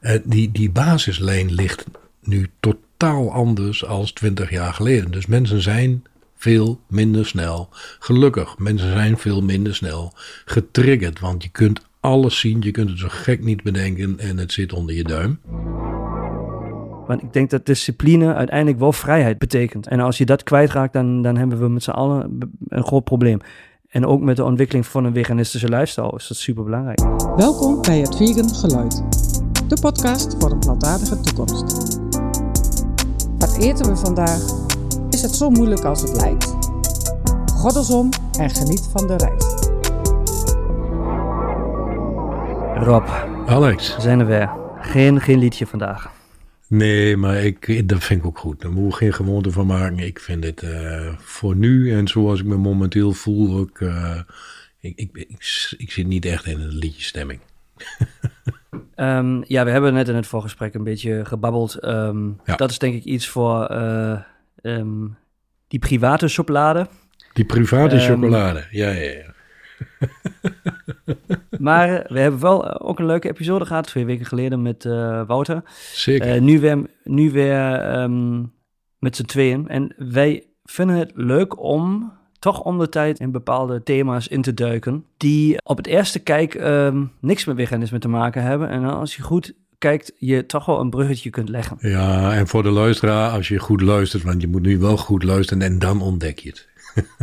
Die basislijn ligt nu totaal anders als 20 jaar geleden. Dus mensen zijn veel minder snel gelukkig. Mensen zijn veel minder snel getriggerd. Want je kunt alles zien, je kunt het zo gek niet bedenken en het zit onder je duim. Want ik denk dat discipline uiteindelijk wel vrijheid betekent. En als je dat kwijtraakt, dan hebben we met z'n allen een groot probleem. En ook met de ontwikkeling van een veganistische lifestyle is dat super belangrijk. Welkom bij Het Vegan Geluid. De podcast voor een plantaardige toekomst. Wat eten we vandaag? Is het zo moeilijk als het lijkt? Goddelsom en geniet van de reis. Rob. Alex. We zijn er weer. Geen liedje vandaag. Nee, maar dat vind ik ook goed. Daar moet ik geen gewoonte van maken. Ik vind het voor nu en zoals ik me momenteel voel ook... Ik zit niet echt in een liedjesstemming. Ja, we hebben net in het voorgesprek een beetje gebabbeld. Ja. Dat is denk ik iets voor die private chocolade. Die private chocolade, ja. Maar we hebben wel ook een leuke episode gehad 2 weken geleden met Wouter. Zeker. Nu weer met z'n tweeën. En wij vinden het leuk om toch om de tijd in bepaalde thema's in te duiken die op het eerste kijk niks met veganisme te maken hebben. En als je goed kijkt, je toch wel een bruggetje kunt leggen. Ja, en voor de luisteraar, als je goed luistert, want je moet nu wel goed luisteren en dan ontdek je het.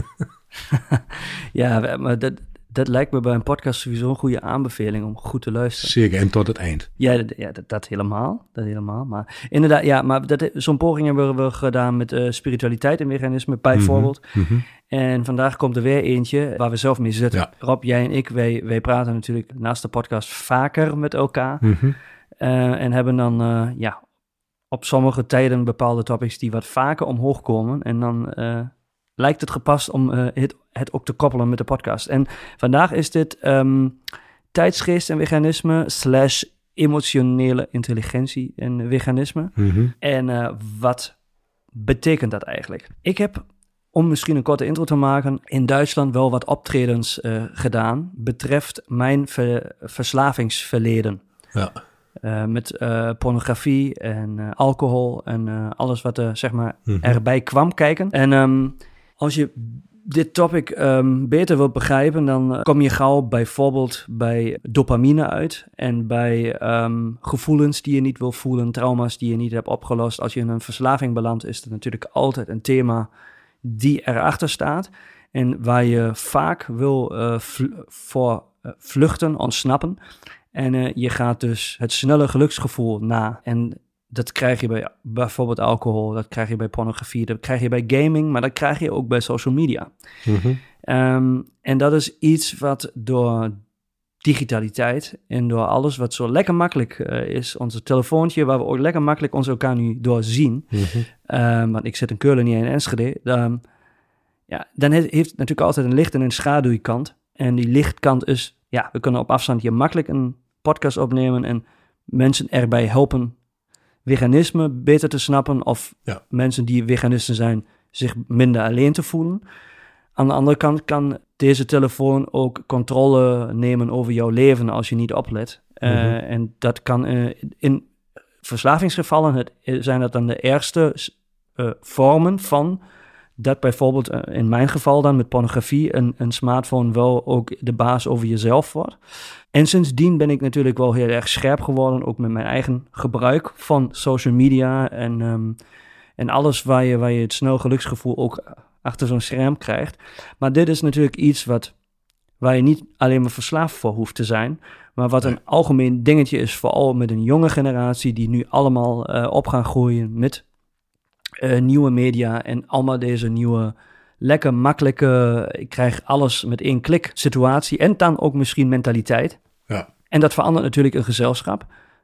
Ja, maar dat lijkt me bij een podcast sowieso een goede aanbeveling om goed te luisteren. Zeker, en tot het eind. Ja, dat helemaal. Maar inderdaad, ja, maar zo'n poging hebben we gedaan met spiritualiteit en veganisme bijvoorbeeld. Mm-hmm. En vandaag komt er weer eentje waar we zelf mee zitten. Ja. Rob, jij en ik, wij praten natuurlijk naast de podcast vaker met elkaar. Mm-hmm. En hebben dan op sommige tijden bepaalde topics die wat vaker omhoog komen. En dan lijkt het gepast om het ook te koppelen met de podcast. En vandaag is dit tijdsgeest en veganisme / emotionele intelligentie en veganisme. Mm-hmm. En wat betekent dat eigenlijk? Ik heb, om misschien een korte intro te maken, in Duitsland wel wat optredens gedaan betreft mijn verslavingsverleden. Ja. Met pornografie en alcohol en alles wat er zeg maar erbij kwam kijken. En als je dit topic beter wilt begrijpen, dan kom je gauw bijvoorbeeld bij dopamine uit en bij gevoelens die je niet wil voelen, trauma's die je niet hebt opgelost. Als je in een verslaving belandt, is dat natuurlijk altijd een thema die erachter staat en waar je vaak wil voor vluchten, ontsnappen. En je gaat dus het snelle geluksgevoel na. En dat krijg je bij bijvoorbeeld alcohol, dat krijg je bij pornografie, dat krijg je bij gaming, maar dat krijg je ook bij social media. Mm-hmm. En dat is iets wat door digitaliteit en door alles wat zo lekker makkelijk is, onze telefoontje, waar we ook lekker makkelijk ons elkaar nu door zien. Mm-hmm. Want ik zit in Keulen, niet in Enschede. Dan heeft het natuurlijk altijd een licht- en een schaduwkant. En die lichtkant is, we kunnen op afstand hier makkelijk een podcast opnemen en mensen erbij helpen veganisme beter te snappen of mensen die veganisten zijn zich minder alleen te voelen. Aan de andere kant kan deze telefoon ook controle nemen over jouw leven als je niet oplet. En dat kan in verslavingsgevallen zijn dat dan de eerste vormen van dat bijvoorbeeld in mijn geval dan met pornografie een smartphone wel ook de baas over jezelf wordt. En sindsdien ben ik natuurlijk wel heel erg scherp geworden, ook met mijn eigen gebruik van social media en alles waar je het snel geluksgevoel ook achter zo'n scherm krijgt. Maar dit is natuurlijk iets waar je niet alleen maar verslaafd voor hoeft te zijn, maar wat een algemeen dingetje is, vooral met een jonge generatie die nu allemaal op gaan groeien met nieuwe media en allemaal deze nieuwe, lekker makkelijke, ik krijg alles met 1 klik situatie en dan ook misschien mentaliteit. Ja. En dat verandert natuurlijk een gezelschap.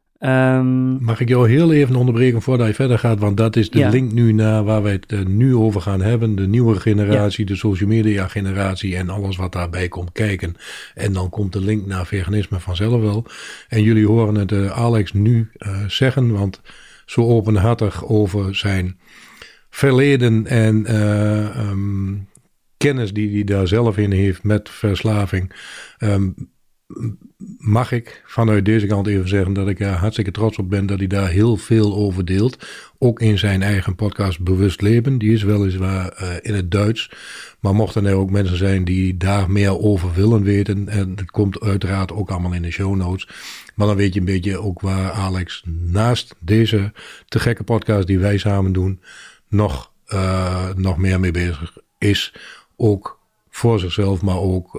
Mag ik jou heel even onderbreken voordat je verder gaat, want dat is de link nu naar waar wij het nu over gaan hebben. De nieuwe generatie, de social media generatie en alles wat daarbij komt kijken. En dan komt de link naar veganisme vanzelf wel. En jullie horen het Alex nu zeggen, want zo openhartig over zijn verleden en kennis die hij daar zelf in heeft met verslaving. mag ik vanuit deze kant even zeggen dat ik er hartstikke trots op ben dat hij daar heel veel over deelt. Ook in zijn eigen podcast Bewust Leven. Die is weliswaar in het Duits. Maar mochten er ook mensen zijn die daar meer over willen weten. En dat komt uiteraard ook allemaal in de show notes. Maar dan weet je een beetje ook waar Alex naast deze te gekke podcast die wij samen doen. Nog meer mee bezig is. Ook voor zichzelf, maar ook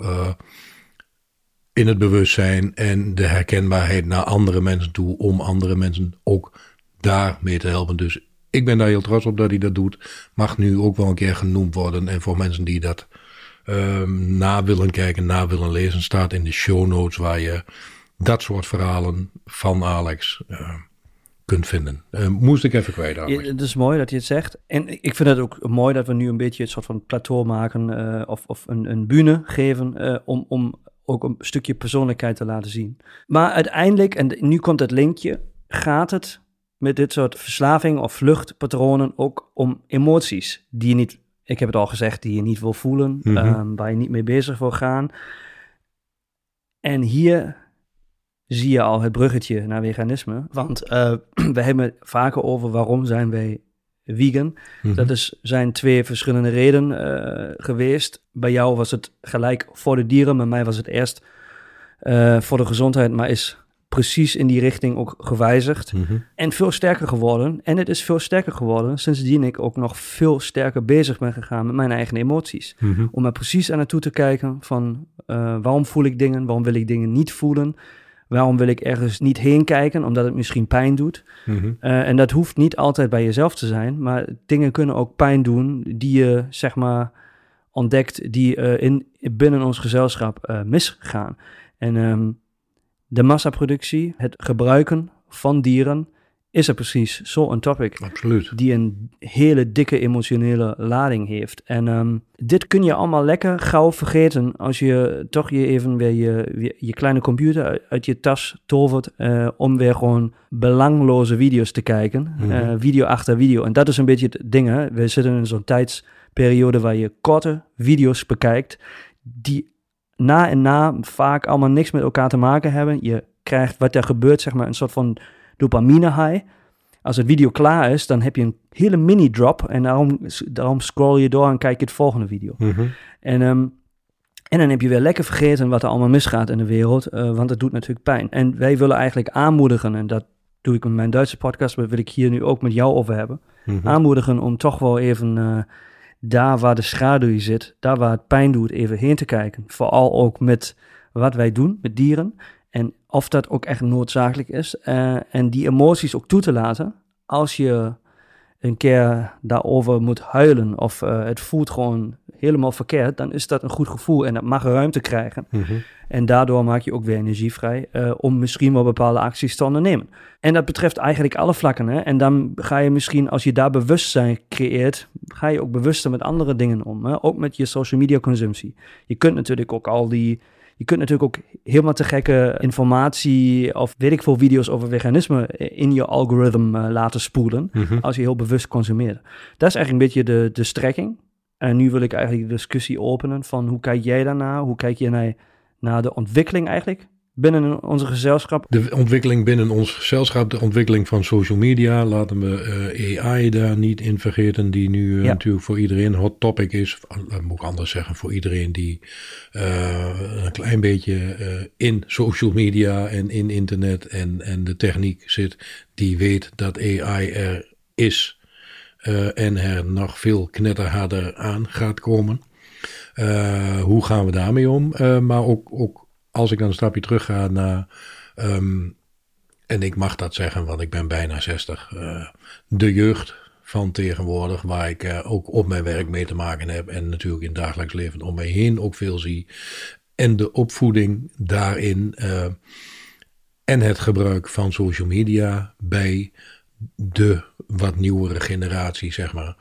in het bewustzijn en de herkenbaarheid naar andere mensen toe, om andere mensen ook daarmee te helpen. Dus ik ben daar heel trots op dat hij dat doet. Mag nu ook wel een keer genoemd worden. En voor mensen die dat na willen kijken, na willen lezen, staat in de show notes waar je dat soort verhalen van Alex kunt vinden. Moest ik even kwijt, Alex. Ja, het is mooi dat je het zegt. En ik vind het ook mooi dat we nu een beetje het soort van plateau maken of een bühne geven om ook een stukje persoonlijkheid te laten zien. Maar uiteindelijk, en nu komt het linkje, gaat het met dit soort verslaving of vluchtpatronen ook om emoties die je niet, ik heb het al gezegd, die je niet wil voelen, waar je niet mee bezig wil gaan. En hier zie je al het bruggetje naar veganisme, want we hebben het vaker over waarom zijn wij vegan. Dat zijn 2 verschillende redenen geweest. Bij jou was het gelijk voor de dieren, bij mij was het eerst voor de gezondheid, maar is precies in die richting ook gewijzigd. En veel sterker geworden. En het is veel sterker geworden sindsdien ik ook nog veel sterker bezig ben gegaan met mijn eigen emoties. Om er precies aan naartoe te kijken van waarom voel ik dingen, waarom wil ik dingen niet voelen, waarom wil ik ergens niet heen kijken, omdat het misschien pijn doet. En dat hoeft niet altijd bij jezelf te zijn, maar dingen kunnen ook pijn doen die je, zeg maar, ontdekt, die binnen ons gezelschap misgaan. En de massaproductie, het gebruiken van dieren, is er precies zo'n topic. Absoluut. Die een hele dikke emotionele lading heeft. En dit kun je allemaal lekker gauw vergeten als je toch even weer je kleine computer uit je tas tovert om weer gewoon belangloze video's te kijken. Video achter video. En dat is een beetje het ding, hè. We zitten in zo'n tijdsperiode waar je korte video's bekijkt die na en na vaak allemaal niks met elkaar te maken hebben. Je krijgt wat er gebeurt, zeg maar, een soort van dopamine high. Als het video klaar is, dan heb je een hele mini drop en daarom scroll je door en kijk je het volgende video. En dan heb je weer lekker vergeten wat er allemaal misgaat in de wereld, want het doet natuurlijk pijn. En wij willen eigenlijk aanmoedigen, en dat doe ik met mijn Duitse podcast, maar wil ik hier nu ook met jou over hebben, aanmoedigen om toch wel even daar waar de schaduw zit, daar waar het pijn doet, even heen te kijken. Vooral ook met wat wij doen met dieren. En of dat ook echt noodzakelijk is. En die emoties ook toe te laten. Als je een keer daarover moet huilen of het voelt gewoon helemaal verkeerd, dan is dat een goed gevoel en dat mag ruimte krijgen. En daardoor maak je ook weer energie vrij om misschien wel bepaalde acties te ondernemen. En dat betreft eigenlijk alle vlakken. Hè? En dan ga je misschien, als je daar bewustzijn creëert, ga je ook bewuster met andere dingen om. Hè? Ook met je social media consumptie. Je kunt natuurlijk ook helemaal te gekke informatie of weet ik veel video's over veganisme in je algoritme laten spoelen als je heel bewust consumeert. Dat is eigenlijk een beetje de strekking. En nu wil ik eigenlijk de discussie openen van hoe kijk jij daarnaar? Hoe kijk je naar de ontwikkeling eigenlijk binnen onze gezelschap? De ontwikkeling binnen ons gezelschap, de ontwikkeling van social media, laten we AI daar niet in vergeten, die nu natuurlijk voor iedereen hot topic is. Moet ik anders zeggen, voor iedereen die een klein beetje in social media en in internet en de techniek zit, die weet dat AI er is en er nog veel knetterharder aan gaat komen. Hoe gaan we daarmee om? Maar ook als ik dan een stapje terug ga naar, en ik mag dat zeggen, want ik ben bijna 60, de jeugd van tegenwoordig, waar ik ook op mijn werk mee te maken heb en natuurlijk in het dagelijks leven om mij heen ook veel zie. En de opvoeding daarin en het gebruik van social media bij de wat nieuwere generatie, zeg maar.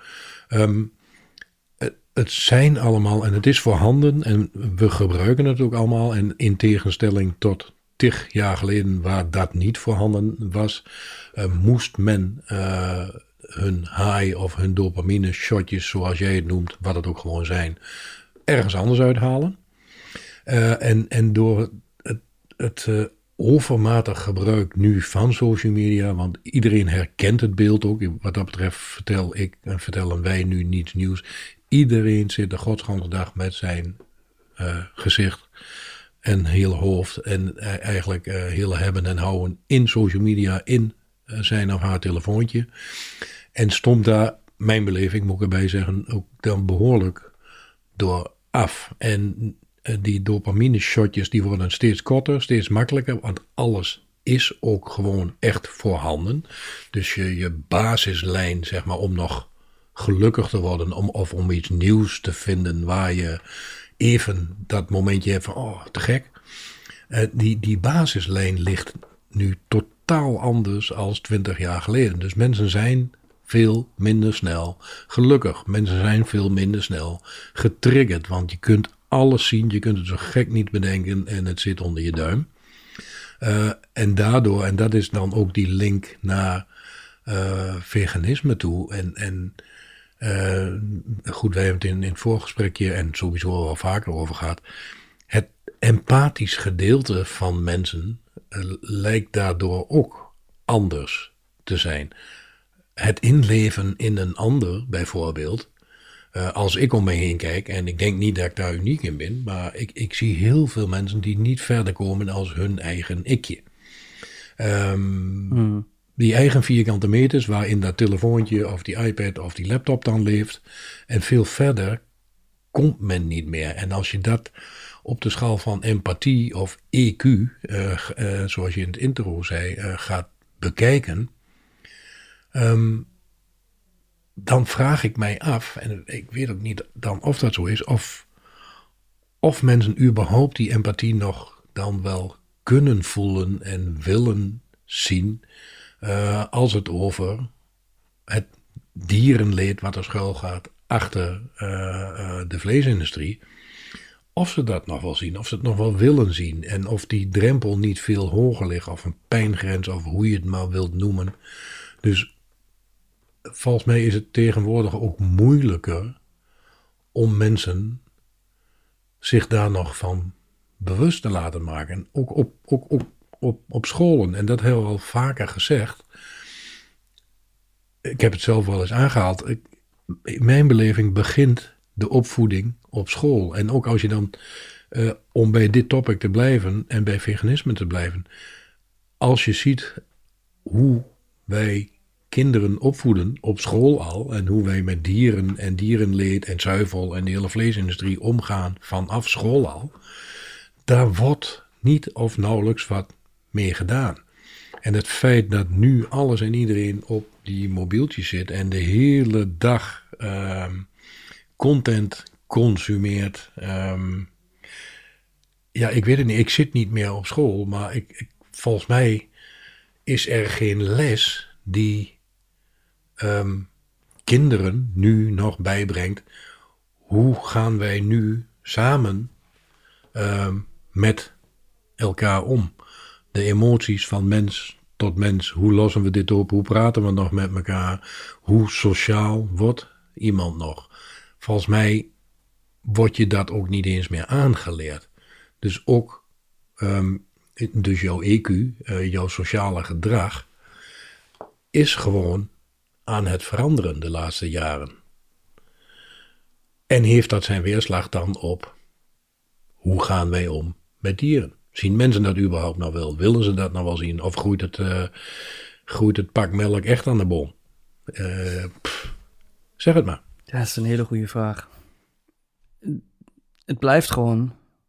Het zijn allemaal, en het is voorhanden en we gebruiken het ook allemaal. En in tegenstelling tot 10 jaar geleden waar dat niet voorhanden was, moest men hun high of hun dopamine shotjes, zoals jij het noemt, wat het ook gewoon zijn, ergens anders uithalen. En door het het overmatig gebruik nu van social media, want iedereen herkent het beeld ook. Wat dat betreft vertel ik en vertellen wij nu niets nieuws. Iedereen zit de godsganse met zijn gezicht en heel hoofd en eigenlijk heel hebben en houden in social media, in zijn of haar telefoontje. En stond daar, mijn beleving moet ik erbij zeggen, ook dan behoorlijk door af. En die dopamine shotjes die worden steeds korter, steeds makkelijker, want alles is ook gewoon echt voorhanden. Dus je basislijn, zeg maar, om nog gelukkig te worden, of om iets nieuws te vinden waar je even dat momentje hebt van, oh, te gek. Die basislijn ligt nu totaal anders als 20 jaar geleden. Dus mensen zijn veel minder snel gelukkig. Mensen zijn veel minder snel getriggerd, want je kunt alles zien, je kunt het zo gek niet bedenken en het zit onder je duim. En daardoor, en dat is dan ook die link naar veganisme toe. Goed, wij hebben het in het voorgesprekje en sowieso wel vaker over gehad. Het empathisch gedeelte van mensen lijkt daardoor ook anders te zijn. Het inleven in een ander, bijvoorbeeld. Als ik om me heen kijk, en ik denk niet dat ik daar uniek in ben, maar ik zie heel veel mensen die niet verder komen als hun eigen ikje. Die eigen vierkante meters waarin dat telefoontje of die iPad of die laptop dan leeft. En veel verder komt men niet meer. En als je dat op de schaal van empathie of EQ, zoals je in het intro zei, gaat bekijken, dan vraag ik mij af, en ik weet ook niet dan of dat zo is, of mensen überhaupt die empathie nog dan wel kunnen voelen en willen zien, als het over het dierenleed wat er schuil gaat achter de vleesindustrie. Of ze dat nog wel zien, of ze het nog wel willen zien. En of die drempel niet veel hoger ligt, of een pijngrens, of hoe je het maar wilt noemen. Dus volgens mij is het tegenwoordig ook moeilijker om mensen zich daar nog van bewust te laten maken. Ook op scholen. En dat hebben we al vaker gezegd. Ik heb het zelf wel eens aangehaald. In mijn beleving begint de opvoeding op school. En ook als je dan, om bij dit topic te blijven en bij veganisme te blijven. Als je ziet hoe wij kinderen opvoeden op school al. En hoe wij met dieren en dierenleed en zuivel en de hele vleesindustrie omgaan vanaf school al. Daar wordt niet of nauwelijks wat mee gedaan. En het feit dat nu alles en iedereen op die mobieltjes zit en de hele dag content consumeert. Ja, ik weet het niet. Ik zit niet meer op school, maar volgens mij is er geen les die kinderen nu nog bijbrengt. Hoe gaan wij nu samen met elkaar om? De emoties van mens tot mens. Hoe lossen we dit op? Hoe praten we nog met elkaar? Hoe sociaal wordt iemand nog? Volgens mij wordt je dat ook niet eens meer aangeleerd. Dus ook dus jouw EQ, jouw sociale gedrag, is gewoon aan het veranderen de laatste jaren. En heeft dat zijn weerslag dan op hoe gaan wij om met dieren? Zien mensen dat überhaupt nog wel? Willen ze dat nog wel zien? Of groeit het pak melk echt aan de boom? Zeg het maar. Ja, dat is een hele goede vraag. Het blijft gewoon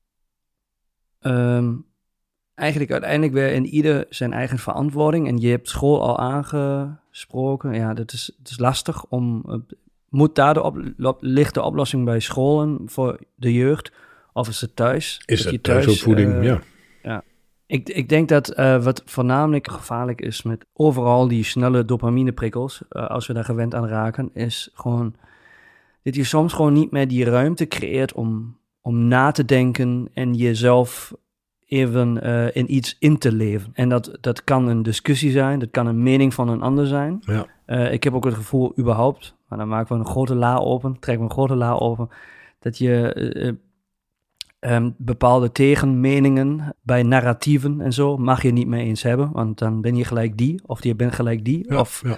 eigenlijk uiteindelijk weer in ieder zijn eigen verantwoording. En je hebt school al aangesproken. Ja, het is lastig om... Moet daar ligt de oplossing bij scholen voor de jeugd? Of is het thuis? Is het thuisopvoeding, ja. Ik denk dat wat voornamelijk gevaarlijk is met overal die snelle dopamineprikkels, als we daar gewend aan raken, is gewoon dat je soms gewoon niet meer die ruimte creëert om na te denken en jezelf even in iets in te leven. En dat kan een discussie zijn, dat kan een mening van een ander zijn. Ja. Ik heb ook het gevoel überhaupt, maar dan maken we trekken we een grote la open, dat je Bepaalde tegenmeningen bij narratieven en zo mag je niet mee eens hebben, want dan ben je gelijk die, of je bent gelijk die.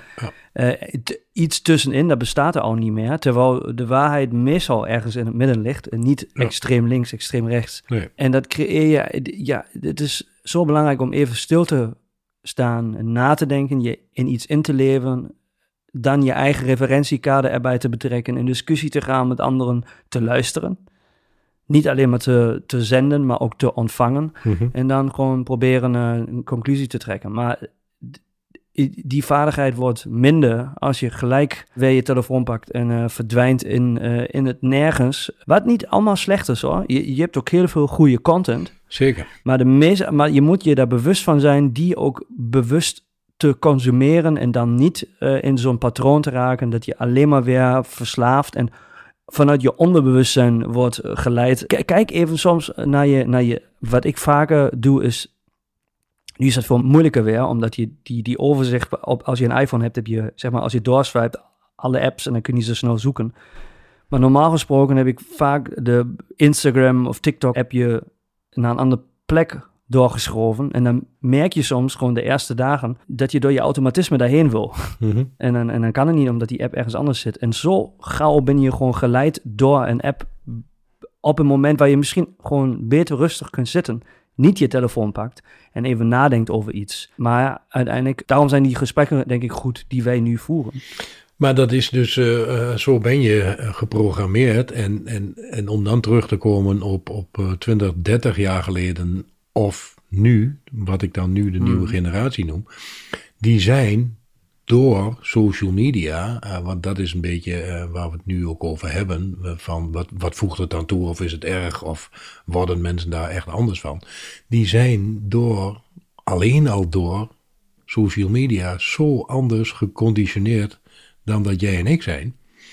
Iets tussenin, dat bestaat er al niet meer, terwijl de waarheid meestal ergens in het midden ligt en niet extreem links, extreem rechts. Nee. En dat creëer je, het is zo belangrijk om even stil te staan en na te denken, je in iets in te leven, dan je eigen referentiekader erbij te betrekken, in discussie te gaan met anderen, te luisteren. Niet alleen maar te zenden, maar ook te ontvangen. Mm-hmm. En dan gewoon proberen een conclusie te trekken. Maar die vaardigheid wordt minder als je gelijk weer je telefoon pakt en verdwijnt in het nergens. Wat niet allemaal slecht is hoor. Je hebt ook heel veel goede content. Zeker. Maar je moet je daar bewust van zijn, die ook bewust te consumeren en dan niet in zo'n patroon te raken dat je alleen maar weer verslaafd en vanuit je onderbewustzijn wordt geleid. Kijk even soms naar je. Wat ik vaker doe is, nu is het veel moeilijker weer, omdat je die overzicht, als je een iPhone hebt, heb je, zeg maar, als je doorswipt, alle apps en dan kun je ze snel zoeken. Maar normaal gesproken heb ik vaak de Instagram of TikTok app je naar een andere plek doorgeschoven. En dan merk je soms gewoon de eerste dagen dat je door je automatisme daarheen wil. Mm-hmm. En dan kan het niet omdat die app ergens anders zit. En zo gauw ben je gewoon geleid door een app op een moment waar je misschien gewoon beter rustig kunt zitten. Niet je telefoon pakt en even nadenkt over iets. Maar uiteindelijk, daarom zijn die gesprekken denk ik goed die wij nu voeren. Maar dat is dus, zo ben je geprogrammeerd. En om dan terug te komen op 20, 30 jaar geleden of nu, wat ik dan nu de nieuwe generatie noem, die zijn door social media, want dat is een beetje waar we het nu ook over hebben, van wat voegt het dan toe of is het erg of worden mensen daar echt anders van. Die zijn alleen al door social media zo anders geconditioneerd dan dat jij en ik zijn.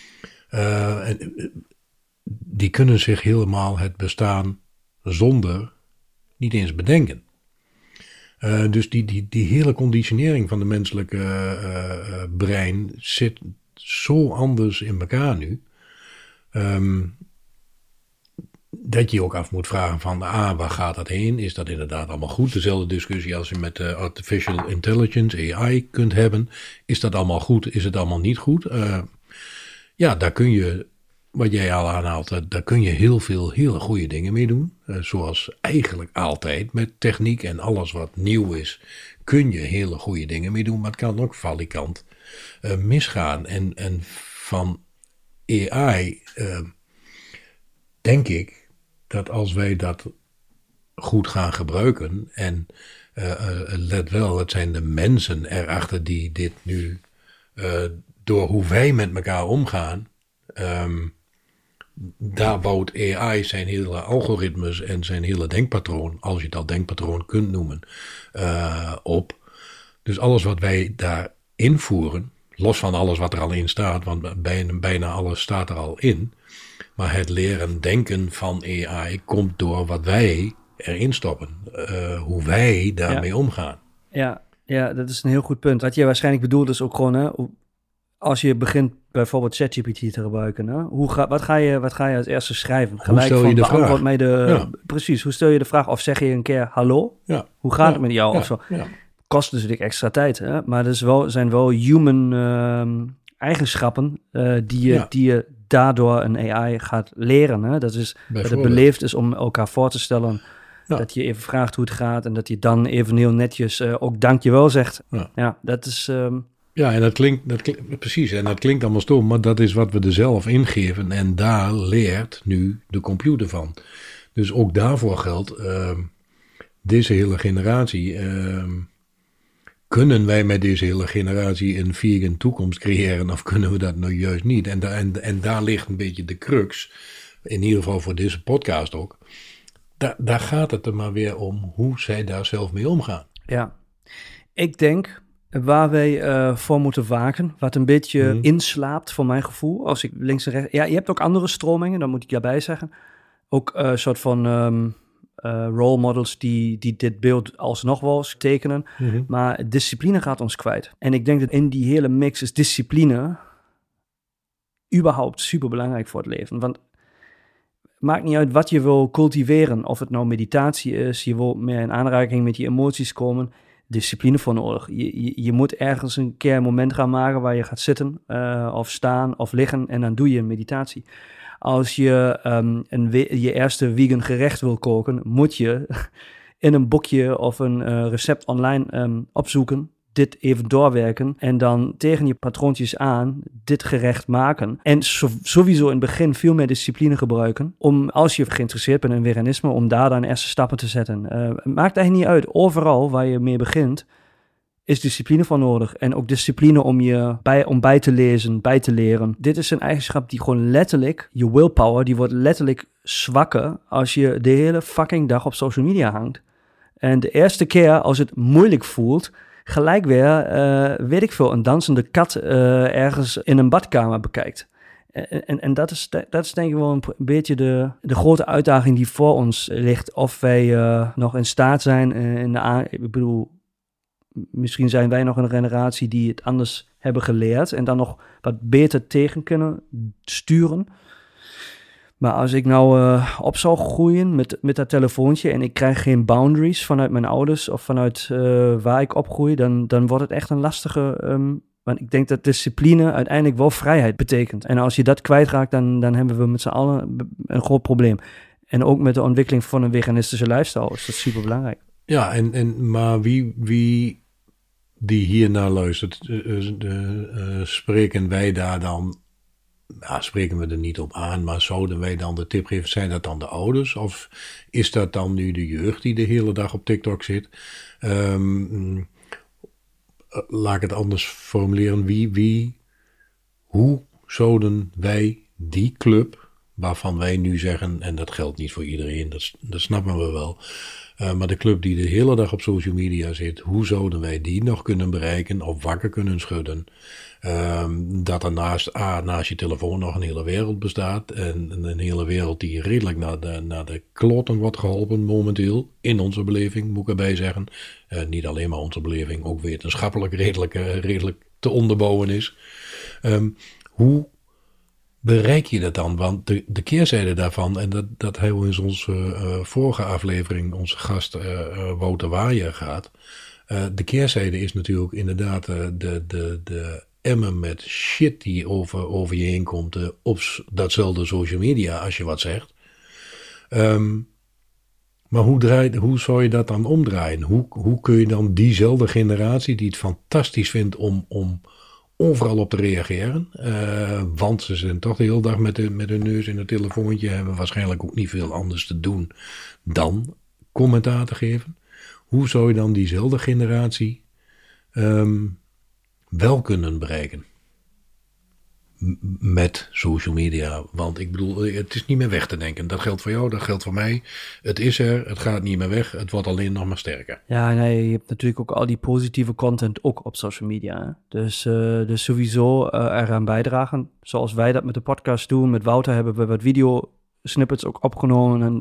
Die kunnen zich helemaal het bestaan zonder niet eens bedenken. Dus die hele conditionering van de menselijke brein zit zo anders in elkaar nu. Dat je ook af moet vragen van, waar gaat dat heen? Is dat inderdaad allemaal goed? Dezelfde discussie als je met artificial intelligence, AI, kunt hebben. Is dat allemaal goed? Is het allemaal niet goed? Daar kun je, wat jij al aanhaalt, daar kun je heel veel hele goede dingen mee doen. Zoals eigenlijk altijd met techniek en alles wat nieuw is, kun je hele goede dingen mee doen. Maar het kan ook valikant misgaan. En van AI denk ik dat als wij dat goed gaan gebruiken, en let wel, het zijn de mensen erachter die dit nu, door hoe wij met elkaar omgaan, daar bouwt AI zijn hele algoritmes en zijn hele denkpatroon, als je dat denkpatroon kunt noemen, op. Dus alles wat wij daar invoeren, los van alles wat er al in staat, want bijna alles staat er al in, maar het leren denken van AI komt door wat wij erin stoppen. Hoe wij daarmee omgaan. Ja, dat is een heel goed punt. Wat je waarschijnlijk bedoelt is ook gewoon, hè, als je begint bijvoorbeeld ChatGPT te gebruiken, hè, wat ga je als eerste schrijven? Gelijk hoe stel je de vraag? Mij precies, hoe stel je de vraag? Of zeg je een keer hallo? Ja. Hoe gaat het met jou? Of zo? Ja. Kost dus natuurlijk extra tijd, hè? Maar er zijn wel human eigenschappen die je daardoor een AI gaat leren. Hè? Dat is dat het beleefd is om elkaar voor te stellen. Ja. Dat je even vraagt hoe het gaat en dat je dan even heel netjes ook dankjewel zegt. Ja, dat is. Ja, en dat klinkt precies. En dat klinkt allemaal stom, maar dat is wat we er zelf ingeven. En daar leert nu de computer van. Dus ook daarvoor geldt, deze hele generatie. Kunnen wij met deze hele generatie een vegan toekomst creëren of kunnen we dat nou juist niet? En daar ligt een beetje de crux, in ieder geval voor deze podcast ook. Daar gaat het er maar weer om hoe zij daar zelf mee omgaan. Ja, ik denk waar wij voor moeten waken, wat een beetje inslaapt voor mijn gevoel, als ik links en rechts. Ja, je hebt ook andere stromingen, dat moet ik daarbij zeggen. Ook een soort van role models die dit beeld alsnog wel eens tekenen. Mm-hmm. Maar discipline gaat ons kwijt. En ik denk dat in die hele mix is discipline überhaupt super belangrijk voor het leven. Want maakt niet uit wat je wil cultiveren. Of het nou meditatie is, je wil meer in aanraking met je emoties komen. Discipline voor nodig. Je moet ergens een keer een moment gaan maken waar je gaat zitten of staan of liggen en dan doe je een meditatie. Als je je eerste vegan gerecht wil koken, moet je in een boekje of een recept online opzoeken, dit even doorwerken en dan tegen je patroontjes aan dit gerecht maken. En sowieso in het begin veel meer discipline gebruiken om, als je geïnteresseerd bent in veganisme, om daar dan eerste stappen te zetten. Het maakt eigenlijk niet uit. Overal waar je mee begint, is discipline voor nodig. En ook discipline om bij te lezen, bij te leren. Dit is een eigenschap die gewoon letterlijk, je willpower, die wordt letterlijk zwakker als je de hele fucking dag op social media hangt. En de eerste keer als het moeilijk voelt, gelijk weer, weet ik veel, een dansende kat ergens in een badkamer bekijkt. En dat is denk ik wel een beetje de grote uitdaging die voor ons ligt. Of wij nog in staat zijn, ik bedoel, misschien zijn wij nog een generatie die het anders hebben geleerd en dan nog wat beter tegen kunnen sturen. Maar als ik nou op zou groeien met dat telefoontje en ik krijg geen boundaries vanuit mijn ouders of vanuit waar ik opgroei, dan wordt het echt een lastige... want ik denk dat discipline uiteindelijk wel vrijheid betekent. En als je dat kwijtraakt, dan hebben we met z'n allen een groot probleem. En ook met de ontwikkeling van een veganistische lifestyle is dat super belangrijk. Ja, maar wie die hiernaar luistert, spreken wij daar dan... Ja, spreken we er niet op aan, maar zouden wij dan de tip geven? Zijn dat dan de ouders? Of is dat dan nu de jeugd die de hele dag op TikTok zit? Laat ik het anders formuleren. Hoe zouden wij die club, waarvan wij nu zeggen, en dat geldt niet voor iedereen, dat snappen we wel, maar de club die de hele dag op social media zit, hoe zouden wij die nog kunnen bereiken of wakker kunnen schudden? Dat er naast je telefoon nog een hele wereld bestaat. En een hele wereld die redelijk naar de kloten wordt geholpen momenteel. In onze beleving, moet ik erbij zeggen. Niet alleen maar onze beleving, ook wetenschappelijk redelijk te onderbouwen is. Hoe bereik je dat dan? Want de keerzijde daarvan, en dat hebben we in onze vorige aflevering, onze gast Wouter Waaier gaat. De keerzijde is natuurlijk inderdaad de emmer met shit die over je heen komt op datzelfde social media, als je wat zegt. Maar hoe zou je dat dan omdraaien? Hoe kun je dan diezelfde generatie die het fantastisch vindt om overal op te reageren, want ze zijn toch de hele dag met hun neus in het telefoontje, hebben waarschijnlijk ook niet veel anders te doen dan commentaar te geven. Hoe zou je dan diezelfde generatie wel kunnen bereiken met social media? Want ik bedoel, het is niet meer weg te denken. Dat geldt voor jou, dat geldt voor mij. Het is er, het gaat niet meer weg. Het wordt alleen nog maar sterker. Ja, nee, je hebt natuurlijk ook al die positieve content ook op social media. Hè? Dus sowieso eraan bijdragen. Zoals wij dat met de podcast doen. Met Wouter hebben we wat video snippets ook opgenomen.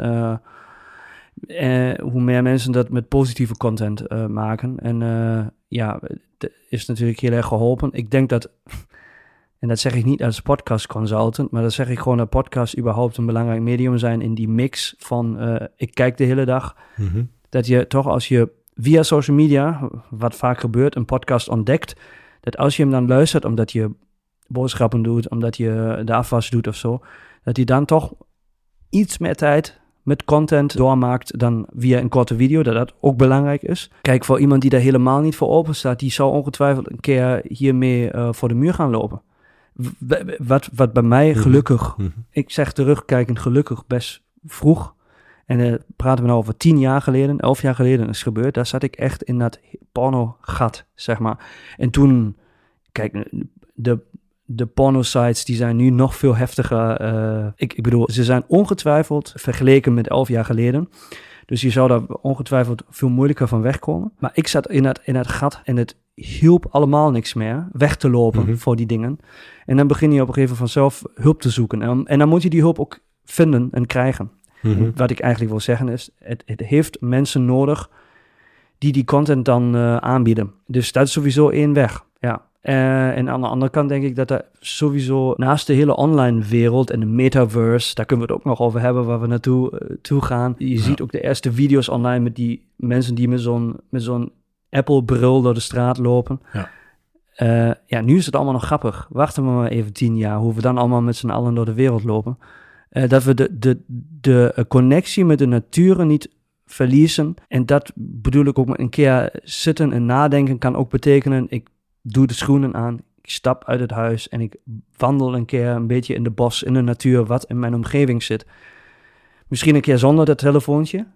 En hoe meer mensen dat met positieve content maken. En het is natuurlijk heel erg geholpen. Ik denk dat, en dat zeg ik niet als podcast consultant, maar dat zeg ik gewoon dat podcasts überhaupt een belangrijk medium zijn in die mix van ik kijk de hele dag. Mm-hmm. Dat je toch, als je via social media, wat vaak gebeurt, een podcast ontdekt, dat als je hem dan luistert omdat je boodschappen doet, omdat je de afwas doet of zo, dat je dan toch iets meer tijd met content doormaakt dan via een korte video, dat ook belangrijk is. Kijk, voor iemand die daar helemaal niet voor open staat, die zou ongetwijfeld een keer hiermee voor de muur gaan lopen. Wat bij mij gelukkig, ik zeg terugkijkend gelukkig best vroeg, en praten we nou over 10 jaar geleden, 11 jaar geleden is gebeurd, daar zat ik echt in dat porno-gat, zeg maar. En toen, kijk, de porno-sites die zijn nu nog veel heftiger. Ik bedoel, ze zijn ongetwijfeld vergeleken met 11 jaar geleden. Dus je zou daar ongetwijfeld veel moeilijker van wegkomen. Maar ik zat in dat gat en het hielp allemaal niks meer weg te lopen voor die dingen. En dan begin je op een gegeven moment vanzelf hulp te zoeken. En dan moet je die hulp ook vinden en krijgen. Mm-hmm. Wat ik eigenlijk wil zeggen is, het heeft mensen nodig die content dan aanbieden. Dus dat is sowieso één weg, ja. En aan de andere kant denk ik dat er sowieso naast de hele online wereld en de metaverse, daar kunnen we het ook nog over hebben waar we naartoe gaan. Je ziet ook de eerste video's online met die mensen die met zo'n Apple-bril door de straat lopen. Ja. Nu is het allemaal nog grappig. Wachten we maar even 10 jaar, hoe we dan allemaal met z'n allen door de wereld lopen. Dat we de connectie met de natuur niet verliezen. En dat bedoel ik ook met een keer zitten en nadenken kan ook betekenen, ik doe de schoenen aan, ik stap uit het huis en ik wandel een keer een beetje in de bos, in de natuur, wat in mijn omgeving zit. Misschien een keer zonder dat telefoontje.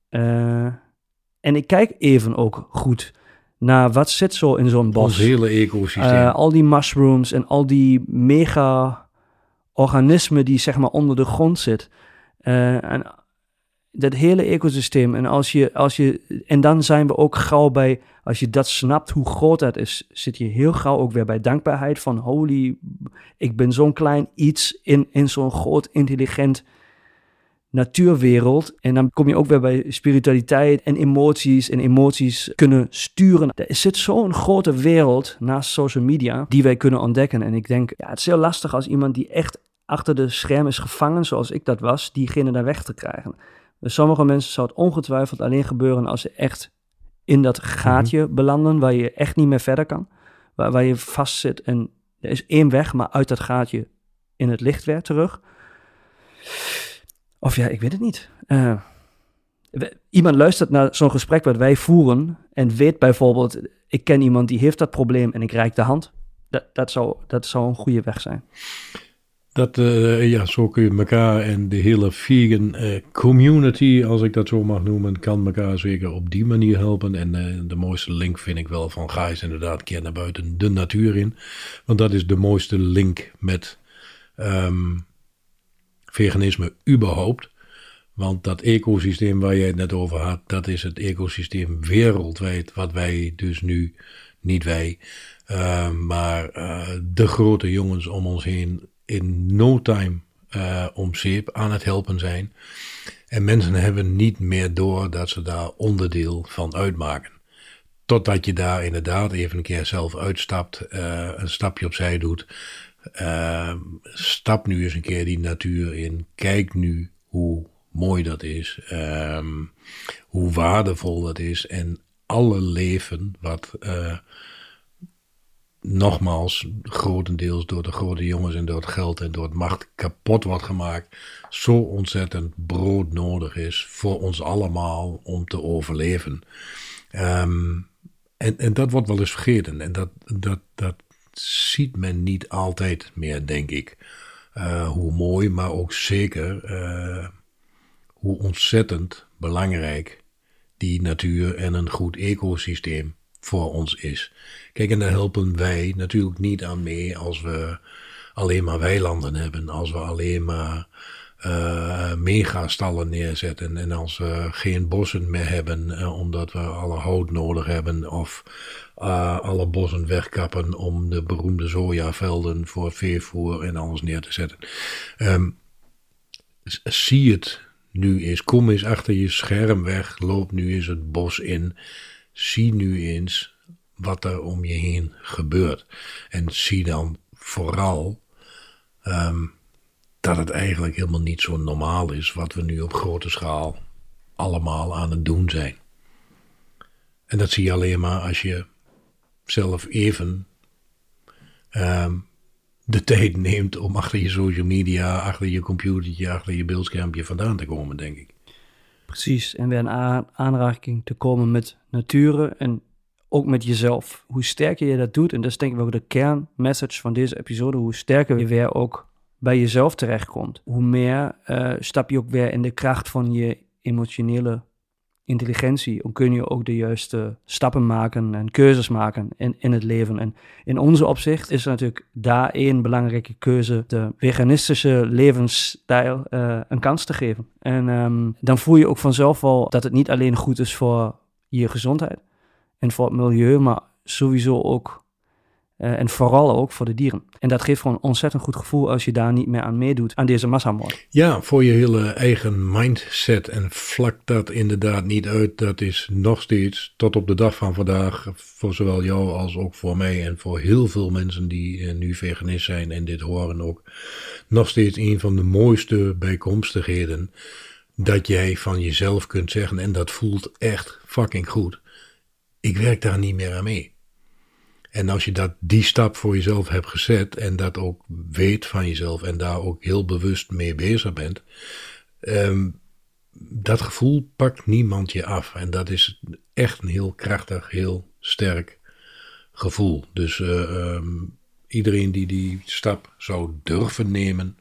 En ik kijk even ook goed naar wat zit zo in zo'n bos. Ons hele ecosysteem. Al die mushrooms en al die mega-organismen die zeg maar onder de grond zit. En dat hele ecosysteem. En dan zijn we ook gauw bij, als je dat snapt hoe groot dat is, zit je heel gauw ook weer bij dankbaarheid van ik ben zo'n klein iets in zo'n groot intelligent natuurwereld. En dan kom je ook weer bij spiritualiteit en emoties kunnen sturen. Er zit zo'n grote wereld naast social media die wij kunnen ontdekken. En ik denk, het is heel lastig als iemand die echt achter de scherm is gevangen, zoals ik dat was, diegene daar weg te krijgen. Bij sommige mensen zou het ongetwijfeld alleen gebeuren als ze echt in dat gaatje belanden, waar je echt niet meer verder kan. Waar je vast zit en er is één weg, maar uit dat gaatje in het licht weer terug. Of ik weet het niet. Iemand luistert naar zo'n gesprek wat wij voeren en weet bijvoorbeeld, ik ken iemand die heeft dat probleem en ik reik de hand. Dat zou een goede weg zijn. Zo kun je elkaar en de hele vegan community, als ik dat zo mag noemen, kan elkaar zeker op die manier helpen. En de mooiste link vind ik wel van ga eens inderdaad een keer naar buiten de natuur in. Want dat is de mooiste link met veganisme überhaupt. Want dat ecosysteem waar jij het net over had, dat is het ecosysteem wereldwijd, wat wij dus nu, niet wij, maar de grote jongens om ons heen in no time om zeep aan het helpen zijn. En mensen hebben niet meer door dat ze daar onderdeel van uitmaken. Totdat je daar inderdaad even een keer zelf uitstapt, een stapje opzij doet. Stap nu eens een keer die natuur in. Kijk nu hoe mooi dat is. Hoe waardevol dat is. En alle leven wat nogmaals grotendeels door de grote jongens en door het geld en door het macht kapot wordt gemaakt, zo ontzettend broodnodig is voor ons allemaal om te overleven. En dat wordt wel eens vergeten. En dat ziet men niet altijd meer, denk ik. Hoe mooi, maar ook zeker hoe ontzettend belangrijk die natuur en een goed ecosysteem voor ons is. Kijk, en daar helpen wij natuurlijk niet aan mee als we alleen maar weilanden hebben, als we alleen maar megastallen neerzetten en als we geen bossen meer hebben omdat we alle hout nodig hebben of alle bossen wegkappen om de beroemde sojavelden voor veevoer en alles neer te zetten. Zie het nu eens, kom eens achter je scherm weg, loop nu eens het bos in, zie nu eens wat er om je heen gebeurt. En zie dan vooral dat het eigenlijk helemaal niet zo normaal is wat we nu op grote schaal allemaal aan het doen zijn. En dat zie je alleen maar als je zelf even de tijd neemt om achter je social media, achter je computertje, achter je beeldschermpje vandaan te komen, denk ik. Precies, en weer in aanraking te komen met natuur en ook met jezelf. Hoe sterker je dat doet, en dat is denk ik wel de kernmessage van deze episode, hoe sterker je weer ook bij jezelf terechtkomt. Hoe meer stap je ook weer in de kracht van je emotionele intelligentie. Dan kun je ook de juiste stappen maken en keuzes maken in het leven. En in onze opzicht is er natuurlijk daar één belangrijke keuze, de veganistische levensstijl, een kans te geven. En dan voel je ook vanzelf wel dat het niet alleen goed is voor je gezondheid en voor het milieu, maar sowieso ook En vooral ook voor de dieren. En dat geeft gewoon een ontzettend goed gevoel als je daar niet meer aan meedoet aan deze massamoord. Ja, voor je hele eigen mindset en vlak dat inderdaad niet uit. Dat is nog steeds tot op de dag van vandaag voor zowel jou als ook voor mij en voor heel veel mensen die nu veganist zijn en dit horen ook. Nog steeds een van de mooiste bijkomstigheden dat jij van jezelf kunt zeggen en dat voelt echt fucking goed. Ik werk daar niet meer aan mee. En als je die stap voor jezelf hebt gezet en dat ook weet van jezelf en daar ook heel bewust mee bezig bent, dat gevoel pakt niemand je af. En dat is echt een heel krachtig, heel sterk gevoel. Dus iedereen die stap zou durven nemen,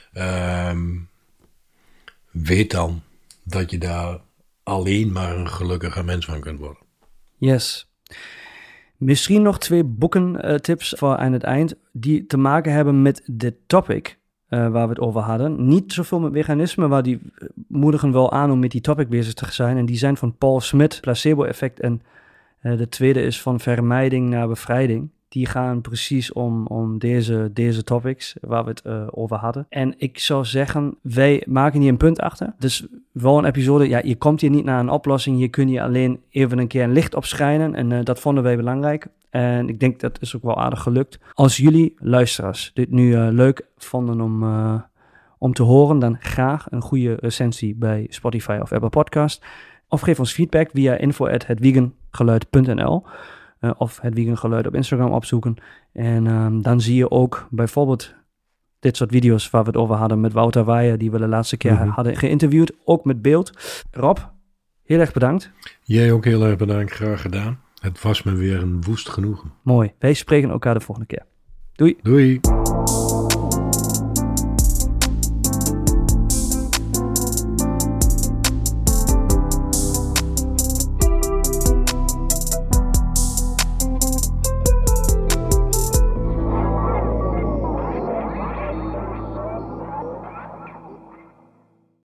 weet dan dat je daar alleen maar een gelukkiger mens van kunt worden. Yes. Misschien nog 2 boekentips voor aan het eind, die te maken hebben met dit topic waar we het over hadden. Niet zoveel met veganisme, maar die moedigen wel aan om met die topic bezig te zijn. En die zijn van Paul Smith, placebo-effect. En de tweede is van vermijding naar bevrijding. Die gaan precies om deze topics waar we het over hadden. En ik zou zeggen, wij maken hier een punt achter. Dus wel een episode, ja, je komt hier niet naar een oplossing. Je kunt hier alleen even een keer een licht op schijnen. En dat vonden wij belangrijk. En ik denk dat is ook wel aardig gelukt. Als jullie luisteraars dit nu leuk vonden om te horen, dan graag een goede recensie bij Spotify of Apple Podcast. Of geef ons feedback via info@vegangeluid.nl. Of het Vegan Geluid op Instagram opzoeken. En dan zie je ook bijvoorbeeld dit soort video's waar we het over hadden met Wouter Weijer, die we de laatste keer hadden geïnterviewd, ook met beeld. Rob, heel erg bedankt. Jij ook heel erg bedankt, graag gedaan. Het was me weer een woest genoegen. Mooi, wij spreken elkaar de volgende keer. Doei. Doei.